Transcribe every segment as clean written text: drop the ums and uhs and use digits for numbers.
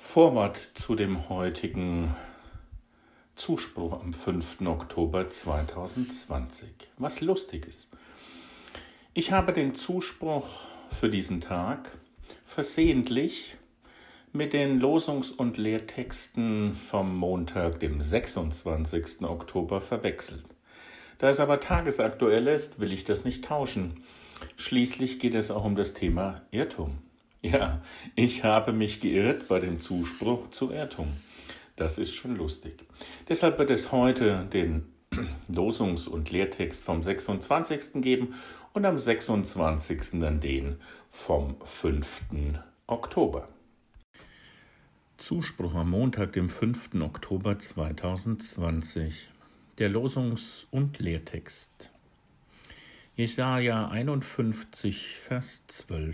Vorwort zu dem heutigen Zuspruch am 5. Oktober 2020. Was lustig ist. Ich habe den Zuspruch für diesen Tag versehentlich mit den Losungs- und Lehrtexten vom Montag, dem 26. Oktober, verwechselt. Da es aber tagesaktuell ist, will ich das nicht tauschen. Schließlich geht es auch um das Thema Irrtum. Ja, ich habe mich geirrt bei dem Zuspruch zu Irrtum. Das ist schon lustig. Deshalb wird es heute den Losungs- und Lehrtext vom 26. geben und am 26. dann den vom 5. Oktober. Zuspruch am Montag, dem 5. Oktober 2020. Der Losungs- und Lehrtext. Jesaja 51, Vers 12.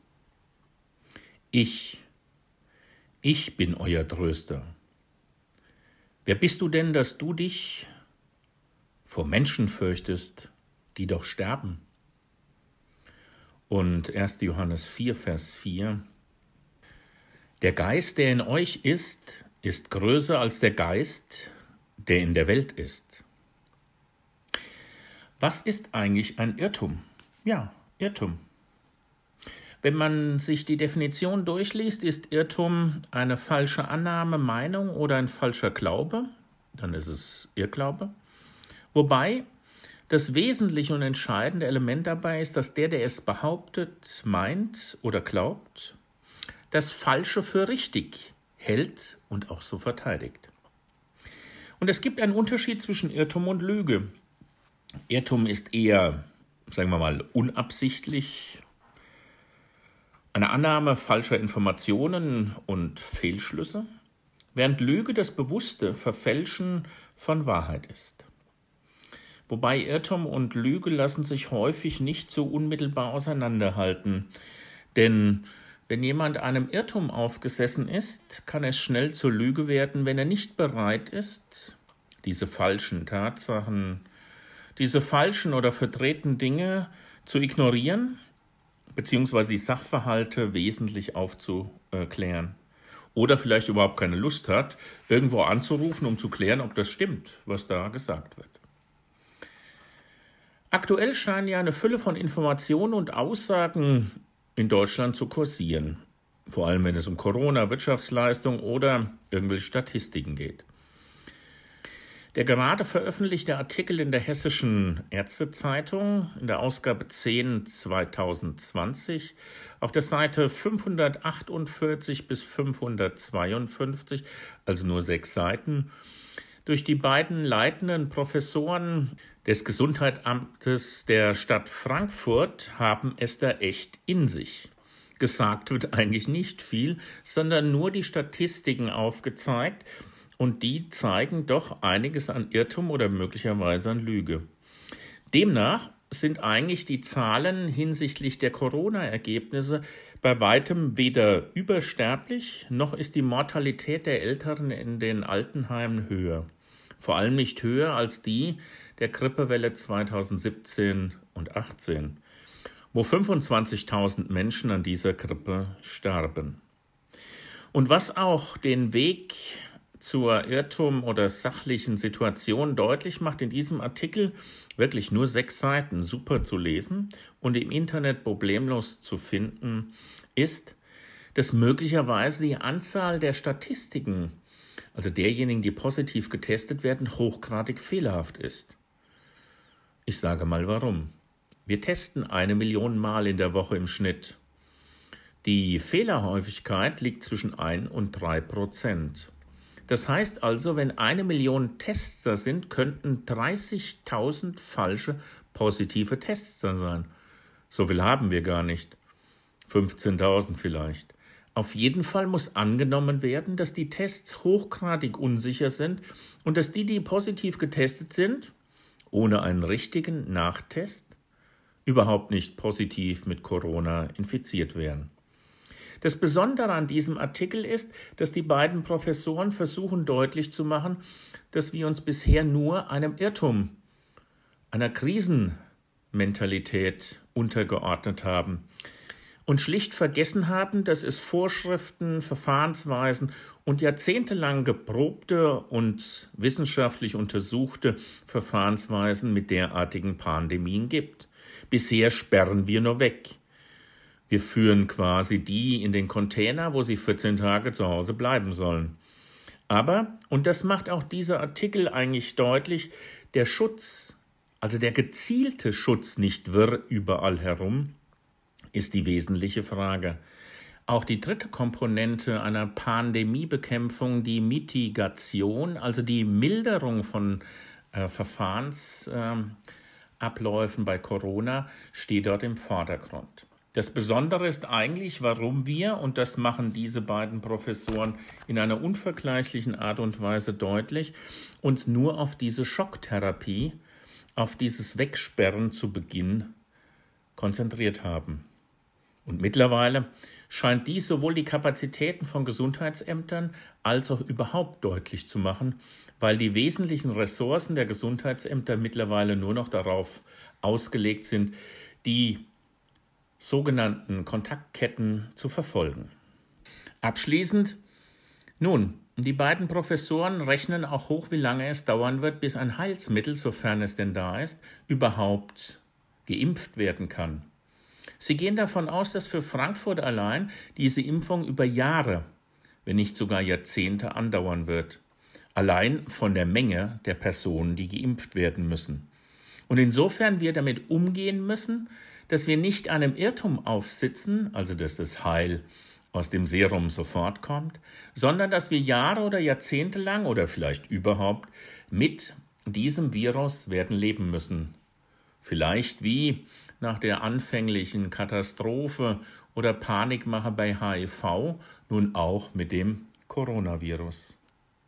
Ich bin euer Tröster. Wer bist du denn, dass du dich vor Menschen fürchtest, die doch sterben? Und 1. Johannes 4, Vers 4. Der Geist, der in euch ist größer als der Geist, der in der Welt ist. Was ist eigentlich ein Irrtum? Ja, Irrtum. Wenn man sich die Definition durchliest, ist Irrtum eine falsche Annahme, Meinung oder ein falscher Glaube. Dann ist es Irrglaube. Wobei das wesentliche und entscheidende Element dabei ist, dass der es behauptet, meint oder glaubt, das Falsche für richtig hält und auch so verteidigt. Und es gibt einen Unterschied zwischen Irrtum und Lüge. Irrtum ist eher, sagen wir mal, unabsichtlich, eine Annahme falscher Informationen und Fehlschlüsse, während Lüge das bewusste Verfälschen von Wahrheit ist. Wobei Irrtum und Lüge lassen sich häufig nicht so unmittelbar auseinanderhalten, denn wenn jemand einem Irrtum aufgesessen ist, kann es schnell zur Lüge werden, wenn er nicht bereit ist, diese falschen Tatsachen, diese falschen oder verdrehten Dinge zu ignorieren, beziehungsweise die Sachverhalte wesentlich aufzuklären. Oder vielleicht überhaupt keine Lust hat, irgendwo anzurufen, um zu klären, ob das stimmt, was da gesagt wird. Aktuell scheinen ja eine Fülle von Informationen und Aussagen in Deutschland zu kursieren. Vor allem, wenn es um Corona, Wirtschaftsleistung oder irgendwelche Statistiken geht. Der gerade veröffentlichte Artikel in der Hessischen Ärztezeitung in der Ausgabe 10 2020 auf der Seite 548 bis 552, also nur 6 Seiten, durch die beiden leitenden Professoren des Gesundheitsamtes der Stadt Frankfurt haben es da echt in sich. Gesagt wird eigentlich nicht viel, sondern nur die Statistiken aufgezeigt, und die zeigen doch einiges an Irrtum oder möglicherweise an Lüge. Demnach sind eigentlich die Zahlen hinsichtlich der Corona-Ergebnisse bei weitem weder übersterblich, noch ist die Mortalität der Älteren in den Altenheimen höher. Vor allem nicht höher als die der Grippewelle 2017 und 18, wo 25.000 Menschen an dieser Grippe starben. Und was auch den Weg zur Irrtum oder sachlichen Situation deutlich macht, in diesem Artikel wirklich nur 6 Seiten, super zu lesen und im Internet problemlos zu finden, ist, dass möglicherweise die Anzahl der Statistiken, also derjenigen, die positiv getestet werden, hochgradig fehlerhaft ist. Ich sage mal warum. Wir testen 1 Million Mal in der Woche im Schnitt. Die Fehlerhäufigkeit liegt zwischen 1 und 3%. Das heißt also, wenn 1 Million Tests da sind, könnten 30.000 falsche positive Tests da sein. So viel haben wir gar nicht. 15.000 vielleicht. Auf jeden Fall muss angenommen werden, dass die Tests hochgradig unsicher sind und dass die positiv getestet sind, ohne einen richtigen Nachtest, überhaupt nicht positiv mit Corona infiziert wären. Das Besondere an diesem Artikel ist, dass die beiden Professoren versuchen deutlich zu machen, dass wir uns bisher nur einem Irrtum, einer Krisenmentalität untergeordnet haben und schlicht vergessen haben, dass es Vorschriften, Verfahrensweisen und jahrzehntelang geprobte und wissenschaftlich untersuchte Verfahrensweisen mit derartigen Pandemien gibt. Bisher sperren wir nur weg. Wir führen quasi die in den Container, wo sie 14 Tage zu Hause bleiben sollen. Aber, und das macht auch dieser Artikel eigentlich deutlich, der Schutz, also der gezielte Schutz, nicht wirr überall herum, ist die wesentliche Frage. Auch die dritte Komponente einer Pandemiebekämpfung, die Mitigation, also die Milderung von Verfahrensabläufen bei Corona, steht dort im Vordergrund. Das Besondere ist eigentlich, warum wir, und das machen diese beiden Professoren in einer unvergleichlichen Art und Weise deutlich, uns nur auf diese Schocktherapie, auf dieses Wegsperren zu Beginn konzentriert haben. Und mittlerweile scheint dies sowohl die Kapazitäten von Gesundheitsämtern als auch überhaupt deutlich zu machen, weil die wesentlichen Ressourcen der Gesundheitsämter mittlerweile nur noch darauf ausgelegt sind, die sogenannten Kontaktketten zu verfolgen. Abschließend, nun, die beiden Professoren rechnen auch hoch, wie lange es dauern wird, bis ein Heilsmittel, sofern es denn da ist, überhaupt geimpft werden kann. Sie gehen davon aus, dass für Frankfurt allein diese Impfung über Jahre, wenn nicht sogar Jahrzehnte andauern wird. Allein von der Menge der Personen, die geimpft werden müssen. Und insofern wir damit umgehen müssen, dass wir nicht einem Irrtum aufsitzen, also dass das Heil aus dem Serum sofort kommt, sondern dass wir Jahre oder Jahrzehnte lang oder vielleicht überhaupt mit diesem Virus werden leben müssen. Vielleicht wie nach der anfänglichen Katastrophe oder Panikmache bei HIV, nun auch mit dem Coronavirus.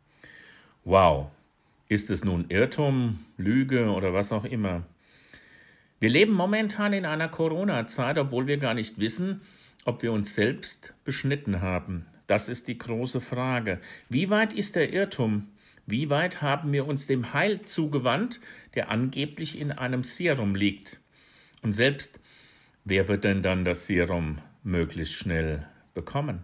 Wow, ist es nun Irrtum, Lüge oder was auch immer? Wir leben momentan in einer Corona-Zeit, obwohl wir gar nicht wissen, ob wir uns selbst beschnitten haben. Das ist die große Frage. Wie weit ist der Irrtum? Wie weit haben wir uns dem Heil zugewandt, der angeblich in einem Serum liegt? Und selbst, wer wird denn dann das Serum möglichst schnell bekommen?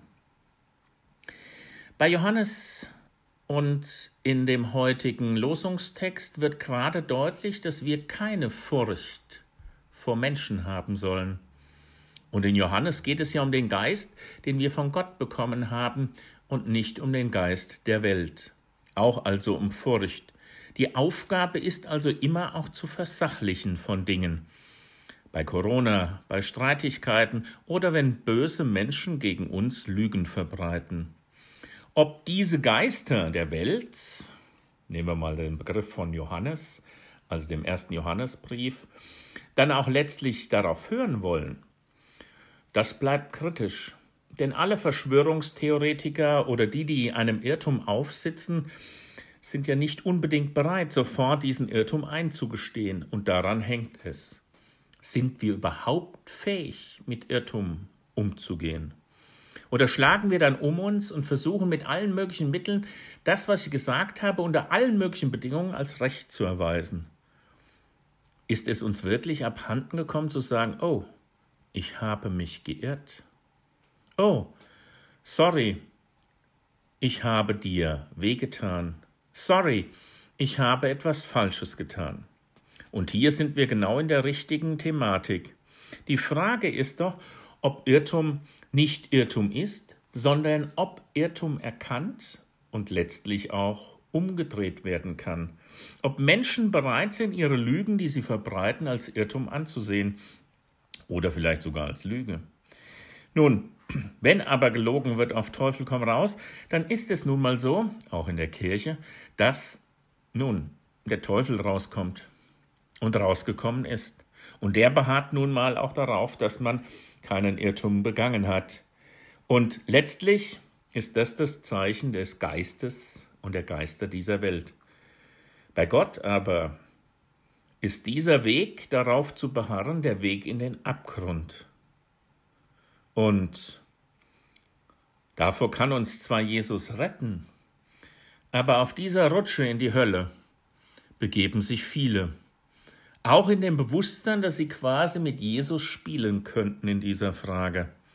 Bei Johannes und in dem heutigen Losungstext wird gerade deutlich, dass wir keine Furcht vor Menschen haben sollen. Und in Johannes geht es ja um den Geist, den wir von Gott bekommen haben und nicht um den Geist der Welt. Auch also um Furcht. Die Aufgabe ist also immer auch zu versachlichen von Dingen. Bei Corona, bei Streitigkeiten oder wenn böse Menschen gegen uns Lügen verbreiten. Ob diese Geister der Welt, nehmen wir mal den Begriff von Johannes, also dem ersten Johannesbrief, dann auch letztlich darauf hören wollen, das bleibt kritisch. Denn alle Verschwörungstheoretiker oder die einem Irrtum aufsitzen, sind ja nicht unbedingt bereit, sofort diesen Irrtum einzugestehen. Und daran hängt es. Sind wir überhaupt fähig, mit Irrtum umzugehen? Oder schlagen wir dann um uns und versuchen mit allen möglichen Mitteln, das, was ich gesagt habe, unter allen möglichen Bedingungen als Recht zu erweisen? Ist es uns wirklich abhanden gekommen zu sagen, oh, ich habe mich geirrt? Oh, sorry, ich habe dir wehgetan. Sorry, ich habe etwas Falsches getan. Und hier sind wir genau in der richtigen Thematik. Die Frage ist doch, ob Irrtum nicht Irrtum ist, sondern ob Irrtum erkannt und letztlich auch umgedreht werden kann. Ob Menschen bereit sind, ihre Lügen, die sie verbreiten, als Irrtum anzusehen oder vielleicht sogar als Lüge. Nun, wenn aber gelogen wird auf Teufel komm raus, dann ist es nun mal so, auch in der Kirche, dass nun der Teufel rauskommt und rausgekommen ist. Und der beharrt nun mal auch darauf, dass man keinen Irrtum begangen hat. Und letztlich ist das Zeichen des Geistes und der Geister dieser Welt. Bei Gott aber ist dieser Weg, darauf zu beharren, der Weg in den Abgrund. Und davor kann uns zwar Jesus retten, aber auf dieser Rutsche in die Hölle begeben sich viele. Auch in dem Bewusstsein, dass sie quasi mit Jesus spielen könnten in dieser Frage.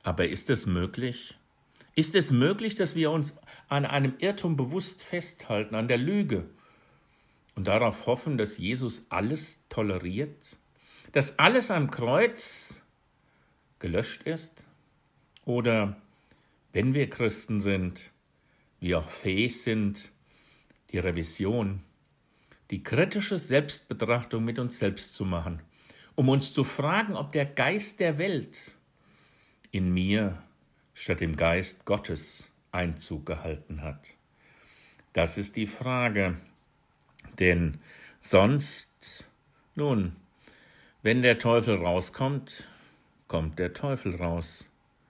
Aber ist es möglich? Ist es möglich, dass wir uns an einem Irrtum bewusst festhalten, an der Lüge und darauf hoffen, dass Jesus alles toleriert? Dass alles am Kreuz gelöscht ist? Oder, wenn wir Christen sind, wir auch fähig sind, die Revision, die kritische Selbstbetrachtung mit uns selbst zu machen, um uns zu fragen, ob der Geist der Welt in mir statt dem Geist Gottes Einzug gehalten hat. Das ist die Frage, denn sonst, nun, wenn der Teufel rauskommt, kommt der Teufel raus.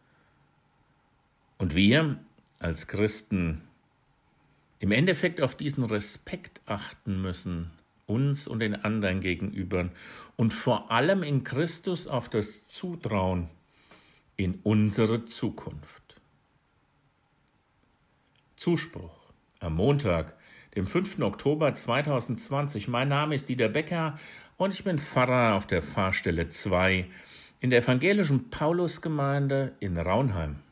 Und wir als Christen im Endeffekt auf diesen Respekt achten müssen, uns und den anderen gegenüber und vor allem in Christus auf das Zutrauen in unsere Zukunft. Zuspruch am Montag, dem 5. Oktober 2020. Mein Name ist Dieter Becker und ich bin Pfarrer auf der Pfarrstelle 2 in der evangelischen Paulusgemeinde in Raunheim.